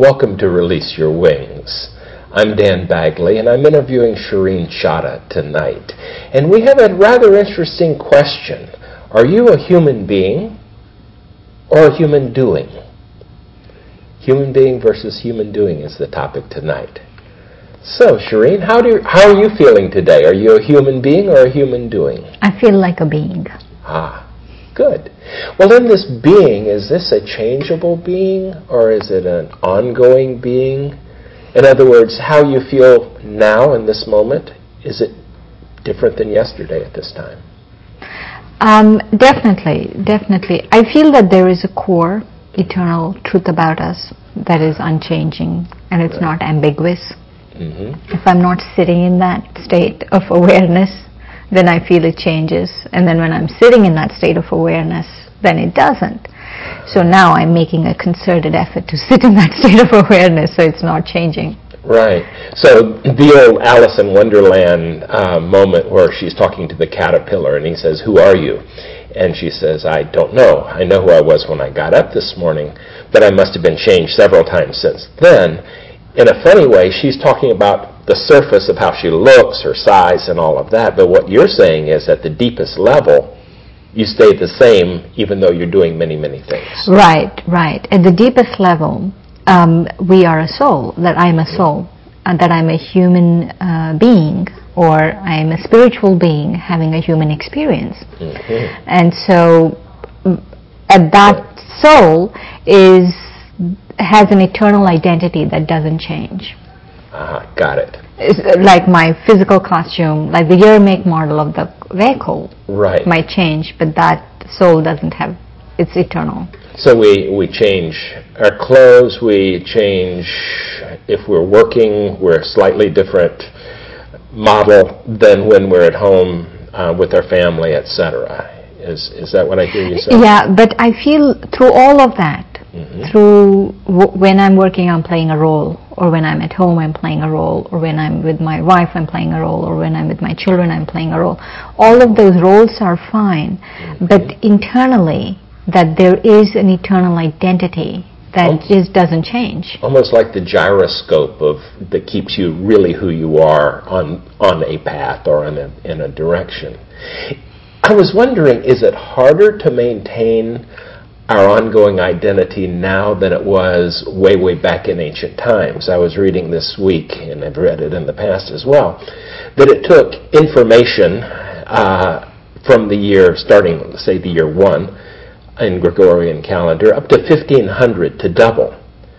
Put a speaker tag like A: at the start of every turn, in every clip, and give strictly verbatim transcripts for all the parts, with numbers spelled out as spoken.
A: welcome to Release Your Wings. I'm Dan Bagley, and I'm interviewing Shireen Chadha tonight. And we have a rather interesting question. Are you a human being or a human doing? Human being versus human doing is the topic tonight. So, Shireen, how do you, how are you feeling today? Are you a human being or a human doing?
B: I feel like a being.
A: Ah, good. Well, in this being, is this a changeable being or is it an ongoing being? In other words, how you feel now in this moment, is it different than yesterday at this time?
B: Um, definitely, definitely. I feel that there is a core, eternal truth about us that is unchanging and it's right. not ambiguous. Mm-hmm. If I'm not sitting in that state of awareness, then I feel it changes. And then when I'm sitting in that state of awareness, then it doesn't. So now I'm making a concerted effort to sit in that state of awareness so it's not changing.
A: Right. So the old Alice in Wonderland uh, moment where she's talking to the caterpillar and he says, "Who are you?" And she says, "I don't know. I know who I was when I got up this morning, but I must have been changed several times since then." In a funny way, she's talking about the surface of how she looks, her size, and all of that. But what you're saying is at the deepest level, you stay the same even though you're doing many, many things.
B: Right, right. At the deepest level, um, we are a soul, that I'm a soul, and that I'm a human uh, being, or I'm a spiritual being having a human experience. Mm-hmm. And so uh, that soul is has an eternal identity that doesn't change.
A: Uh-huh, got it.
B: It's like my physical costume, like the year, make, model of the vehicle
A: right.
B: might change, but that soul doesn't have, it's eternal.
A: So we, we change our clothes, we change, if we're working, we're a slightly different model than when we're at home uh, with our family, et cetera. Is, is that what I hear you say?
B: Yeah, but I feel through all of that, mm-hmm. through w- when I'm working, I'm playing a role, or when I'm at home, I'm playing a role, or when I'm with my wife, I'm playing a role, or when I'm with my children, I'm playing a role. All of those roles are fine, mm-hmm. but internally, that there is an eternal identity that Almost, just doesn't change.
A: Almost like the gyroscope of that keeps you really who you are on on a path or in a, in a direction. I was wondering, is it harder to maintain our ongoing identity now than it was way, way back in ancient times? I was reading this week, and I've read it in the past as well, that it took information uh, from the year, starting, say, the year one in Gregorian calendar, up to fifteen hundred to double.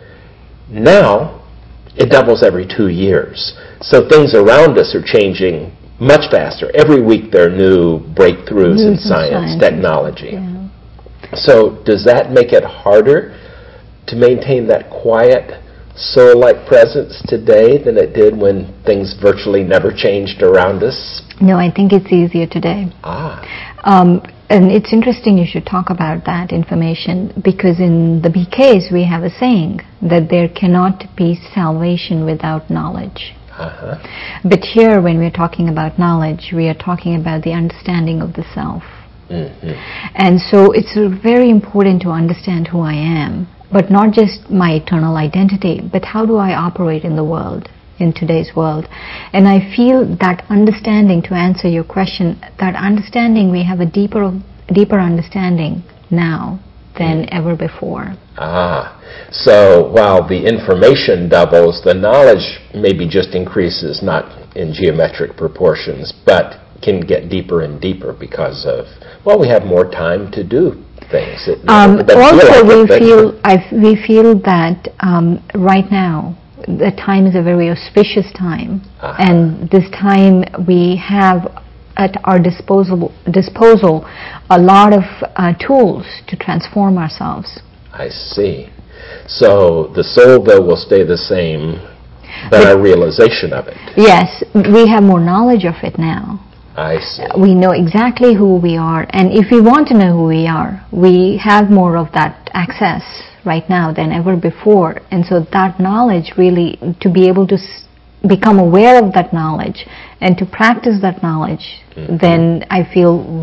A: Now, it doubles every two years. So things around us are changing much faster. Every week there are new breakthroughs new in science, science, technology. Yeah. So does that make it harder to maintain that quiet, soul-like presence today than it did when things virtually never changed around us?
B: No, I think it's easier today.
A: Ah.
B: Um, and it's interesting you should talk about that information, because in the B Ks we have a saying that there cannot be salvation without knowledge. Uh-huh. But here, when we're talking about knowledge, we are talking about the understanding of the self. Mm-hmm. And so it's very important to understand who I am, but not just my eternal identity, but how do I operate in the world, in today's world. And I feel that understanding, to answer your question, that understanding, we have a deeper, deeper understanding now than mm. ever before.
A: Ah, so while the information doubles, the knowledge maybe just increases, not in geometric proportions, but can get deeper and deeper because of, well, we have more time to do things. It,
B: um,
A: it
B: also,
A: feel like
B: we,
A: it,
B: feel, I, we feel that um, right now, the time is a very auspicious time, uh-huh. and this time we have at our disposal, disposal a lot of uh, tools to transform ourselves.
A: I see. So the soul, though, will stay the same, but, but our realization of it.
B: Yes, we have more knowledge of it now.
A: I see.
B: We know exactly who we are, and if we want to know who we are, we have more of that access right now than ever before. And so that knowledge, really, to be able to s- become aware of that knowledge and to practice that knowledge, mm-hmm. then I feel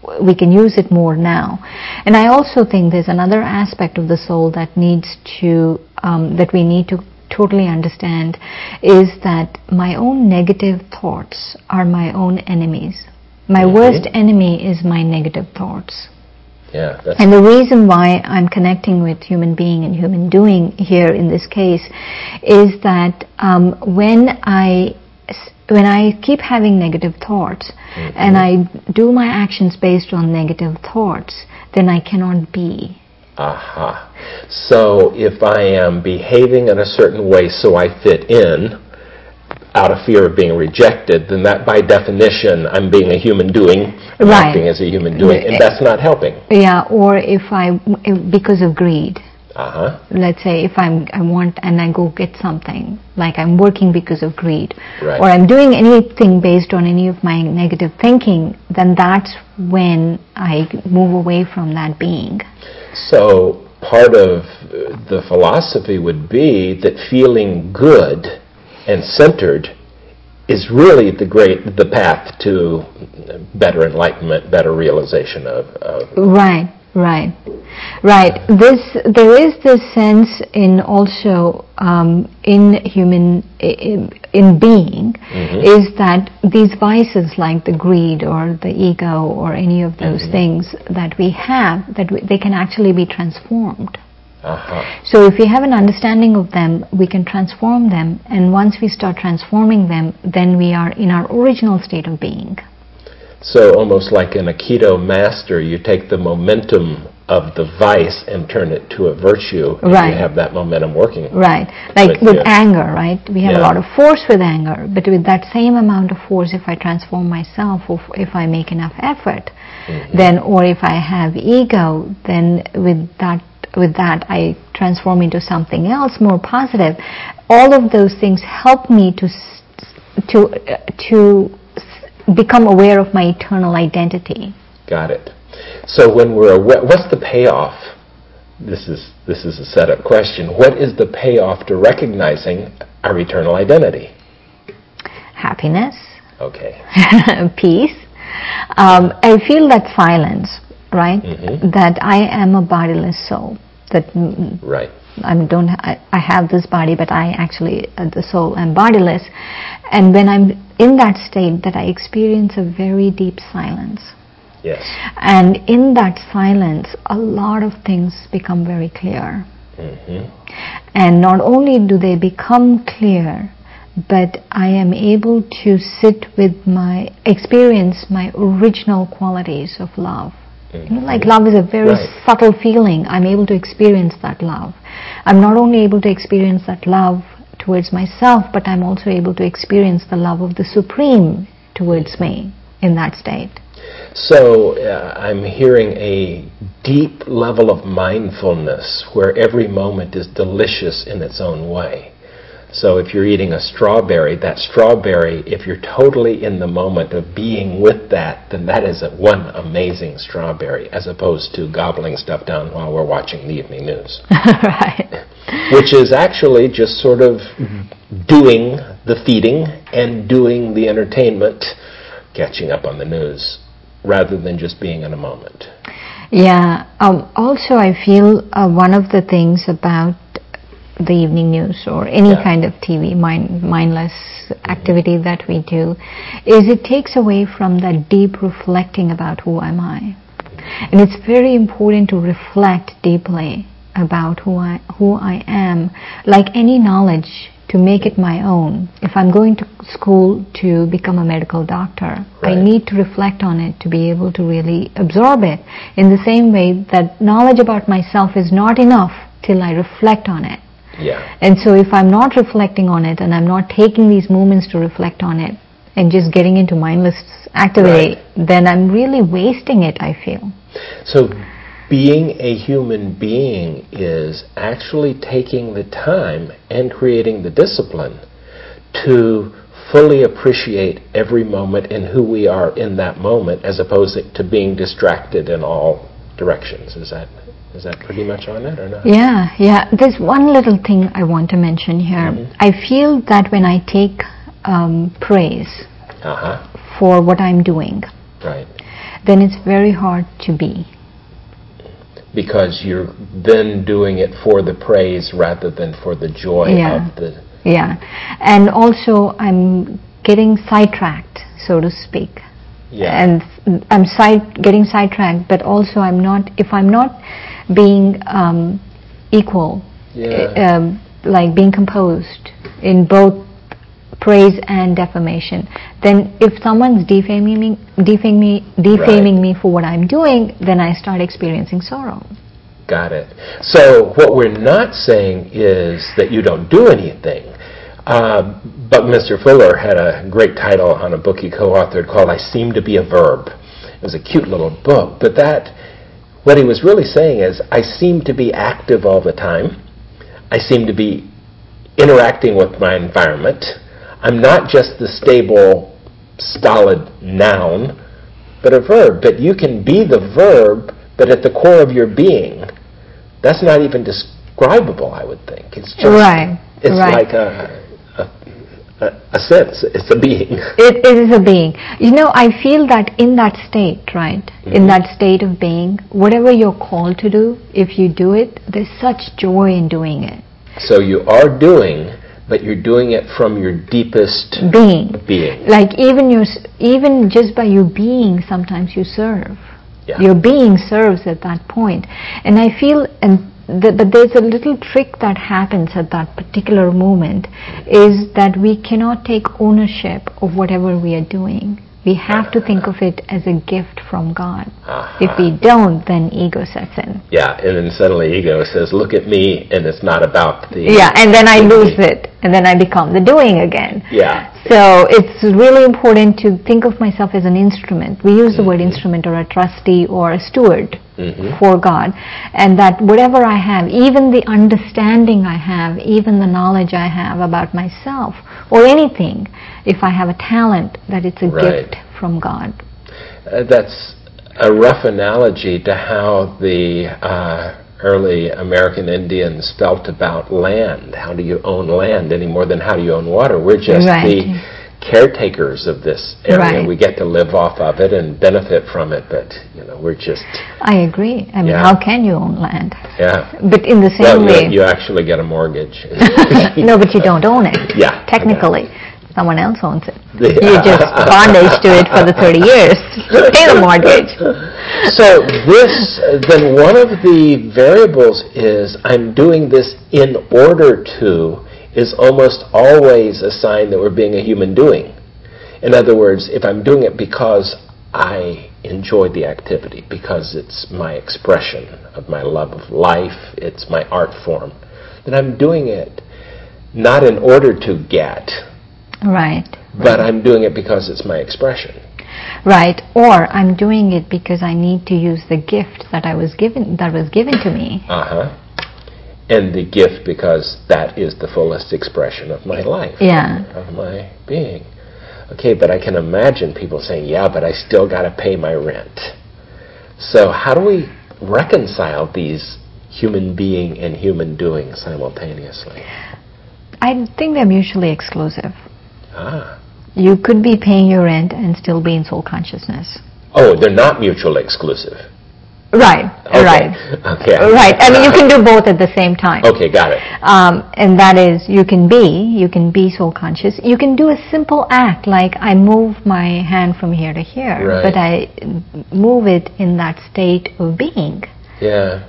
B: we can use it more now. And I also think there's another aspect of the soul that needs to, um, that we need to totally understand, is that my own negative thoughts are my own enemies. My mm-hmm. worst enemy is my negative thoughts.
A: Yeah, that's
B: and the reason why I'm connecting with human being and human doing here in this case is that um, when I when I keep having negative thoughts mm-hmm. and I do my actions based on negative thoughts, then I cannot be.
A: Aha. So if I am behaving in a certain way so I fit in, out of fear of being rejected, then that by definition I'm being a human doing, I'm
B: right.
A: acting as a human doing, and that's not helping.
B: Yeah, or if I, if, because of greed.
A: Uh-huh.
B: Let's say if I'm, I want and I go get something, like I'm working because of greed,
A: right.
B: or I'm doing anything based on any of my negative thinking, then that's when I move away from that being.
A: So part of the philosophy would be that feeling good and centered is really the great the path to better enlightenment, better realization of, of
B: right, right, right. This there is this sense in also um, in human in, in being mm-hmm. is that these vices like the greed or the ego or any of those mm-hmm. things that we have, that we, they can actually be transformed.
A: Uh-huh.
B: So if we have an understanding of them, we can transform them, and once we start transforming them, then we are in our original state of being.
A: So almost like an Aikido master, you take the momentum of the vice and turn it to a virtue, and
B: right.
A: you have that momentum working.
B: Right. Like with, with anger, right? We have
A: yeah.
B: a lot of force with anger, but with that same amount of force, if I transform myself, or if I make enough effort, mm-hmm. then, or if I have ego, then with that with that I transform into something else more positive. All of those things help me to to uh, to become aware of my eternal identity.
A: Got it. So when we're aware, what's the payoff? This is this is a setup question. What is the payoff to recognizing our eternal identity?
B: Happiness.
A: Okay.
B: Peace. Um, I feel that silence, right?
A: Mm-hmm.
B: That I am a bodiless soul. That
A: right.
B: I don't. I, I have this body, but I actually, uh, the soul, am bodiless. And when I'm in that state, that I experience a very deep silence.
A: Yes.
B: And in that silence, a lot of things become very clear.
A: Mm-hmm.
B: And not only do they become clear, but I am able to sit with my experience, my original qualities of love. You know, like love is a very
A: right.
B: subtle feeling. I'm able to experience that love. I'm not only able to experience that love towards myself, but I'm also able to experience the love of the Supreme towards me in that state.
A: So uh, I'm hearing a deep level of mindfulness where every moment is delicious in its own way. So if you're eating a strawberry, that strawberry, if you're totally in the moment of being with that, then that is a one amazing strawberry, as opposed to gobbling stuff down while we're watching the evening news.
B: Right.
A: Which is actually just sort of doing the feeding and doing the entertainment, catching up on the news, rather than just being in a moment.
B: Yeah. Um, also, I feel uh, one of the things about the evening news or any yeah. kind of T V, mind, mindless activity mm-hmm. that we do, is it takes away from that deep reflecting about who am I. And it's very important to reflect deeply about who I, who I am. Like any knowledge, to make it my own. If I'm going to school to become a medical doctor, right. I need to reflect on it to be able to really absorb it. In the same way that knowledge about myself is not enough till I reflect on it.
A: Yeah.
B: And so if I'm not reflecting on it and I'm not taking these moments to reflect on it and just getting into mindless activity, right. then I'm really wasting it, I feel.
A: So being a human being is actually taking the time and creating the discipline to fully appreciate every moment and who we are in that moment, as opposed to being distracted in all directions. Is that Is that pretty much on it or not?
B: Yeah, yeah. There's one little thing I want to mention here. Mm-hmm. I feel that when I take um, praise
A: uh-huh.
B: for what I'm doing,
A: right.
B: then it's very hard to be.
A: Because you're then doing it for the praise rather than for the joy
B: yeah.
A: of the...
B: Yeah. And also I'm getting sidetracked, so to speak.
A: Yeah.
B: And I'm side, getting sidetracked, but also I'm not, if I'm not being um, equal,
A: yeah.
B: um, like being composed in both praise and defamation, then if someone's defaming me, defaming me, defaming
A: right.
B: me for what I'm doing, then I start experiencing sorrow.
A: Got it. So what we're not saying is that you don't do anything. Uh, Buckminster Fuller had a great title on a book he co-authored called I Seem to Be a Verb. It was a cute little book, but that, what he was really saying is I seem to be active all the time. I seem to be interacting with my environment. I'm not just the stable, stolid noun, but a verb. But you can be the verb, but at the core of your being, that's not even describable, I would think. It's just,
B: right.
A: it's
B: right.
A: like a, a, a sense. It's a being.
B: It, it is a being. You know, I feel that in that state, right, mm-hmm. in that state of being, whatever you're called to do, if you do it, there's such joy in doing it.
A: So you are doing, but you're doing it from your deepest
B: being.
A: being.
B: Like even your, even just by you being, sometimes you serve.
A: Yeah.
B: Your being serves at that point. And I feel, and the, but there's a little trick that happens at that particular moment, is that we cannot take ownership of whatever we are doing. We have to think of it as a gift from God. Uh-huh. If we don't, then ego sets in.
A: Yeah, and then suddenly ego says, look at me, and it's not about the...
B: Yeah, and then I lose it, and then I become the doing again.
A: Yeah.
B: So it's really important to think of myself as an instrument. We use the mm-hmm. word instrument or a trustee or a steward mm-hmm. for God. And that whatever I have, even the understanding I have, even the knowledge I have about myself, or anything, if I have a talent, that it's a
A: right.
B: gift from God.
A: Uh, that's a rough analogy to how the uh, early American Indians felt about land. How do you own land any more than how do you own water? We're just
B: right.
A: the caretakers of this area.
B: Right.
A: We get to live off of it and benefit from it, but you know, we're just...
B: I agree. I mean,
A: yeah.
B: how can you own land?
A: Yeah.
B: But in the same
A: well,
B: way...
A: You, you actually get a mortgage.
B: No, but you don't own it.
A: Yeah.
B: Technically. Someone else owns it.
A: Yeah.
B: You just bondage to it for the thirty years. Pay the mortgage.
A: So this, then one of the variables is I'm doing this in order to is almost always a sign that we're being a human doing. In other words, if I'm doing it because I enjoy the activity, because it's my expression of my love of life, it's my art form, then I'm doing it not in order to get,
B: right,
A: but I'm doing it because it's my expression.
B: Right, or I'm doing it because I need to use the gift that I was given that was given to me.
A: Uh-huh. And the gift because that is the fullest expression of my life.
B: Yeah.
A: Of my being. Okay, but I can imagine people saying, yeah, but I still got to pay my rent. So how do we reconcile these human being and human doing simultaneously?
B: I think they're mutually exclusive.
A: Ah.
B: You could be paying your rent and still be in soul consciousness.
A: Oh, they're not mutually exclusive.
B: Right,
A: okay.
B: right.
A: Okay.
B: Right, I mean, you can do both at the same time.
A: Okay, got it.
B: Um, and that is, you can be, you can be soul conscious. You can do a simple act, like I move my hand from here to here,
A: right.
B: but I move it in that state of being.
A: Yeah.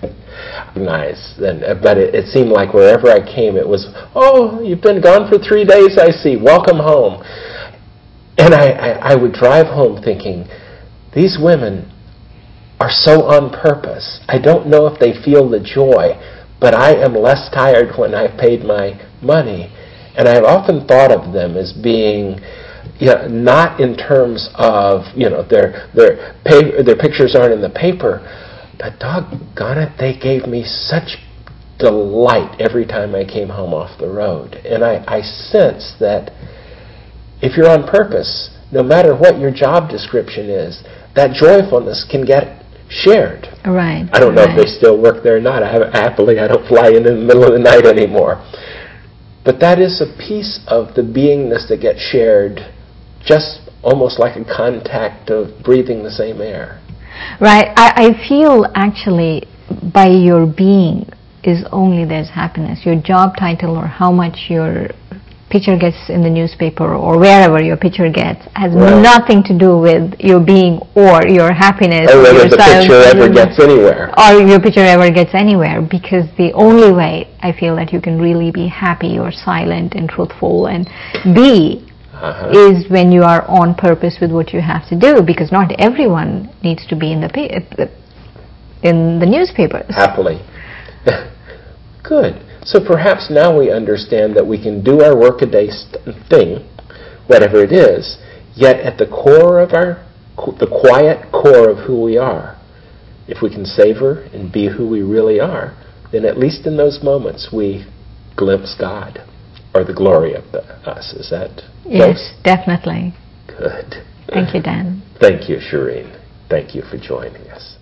A: Nice. And, but it, it seemed like wherever I came, it was, oh, you've been gone for three days, I see. Welcome home. And I, I, I would drive home thinking, these women are so on purpose. I don't know if they feel the joy, but I am less tired when I've paid my money. And I've often thought of them as being, you know, not in terms of, you know, their their pay, their pictures aren't in the paper, but doggone it, they gave me such delight every time I came home off the road. And I, I sense that if you're on purpose, no matter what your job description is, that joyfulness can get shared.
B: Right.
A: I don't know
B: right.
A: if they still work there or not. I have, happily, I don't fly in in the middle of the night anymore. But that is a piece of the beingness that gets shared just almost like a contact of breathing the same air.
B: Right. I, I feel actually by your being is only there's happiness. Your job title or how much your picture gets in the newspaper or wherever your picture gets has right. nothing to do with your being or your happiness
A: or whether the picture ever gets anywhere
B: or your picture ever gets anywhere, because the only way I feel that you can really be happy or silent and truthful and be uh-huh. is when you are on purpose with what you have to do, because not everyone needs to be in the pa- in the newspapers.
A: Happily. Good. So perhaps now we understand that we can do our workaday st- thing, whatever it is, yet at the core of our, the quiet core of who we are, if we can savor and be who we really are, then at least in those moments we glimpse God or the glory of the, us. Is that
B: Yes,
A: close?
B: Definitely.
A: Good.
B: Thank you, Dan.
A: Thank you, Shireen. Thank you for joining us.